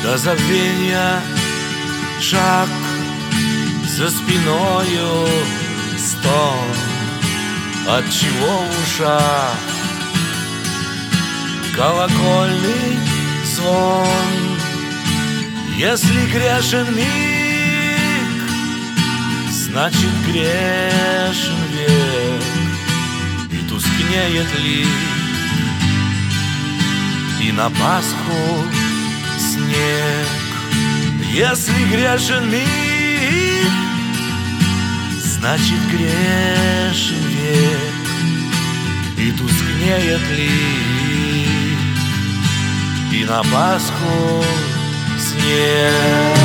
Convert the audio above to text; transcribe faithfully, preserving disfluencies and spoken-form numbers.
до забвения шаг, за спиною стон, отчего в ушах колокольный звон. Если грешен миг, значит грешен век, и тускнеет лик, и на Пасху снег. Если грешен миг, значит грешен век, и тускнеет лик, и на Пасху снег.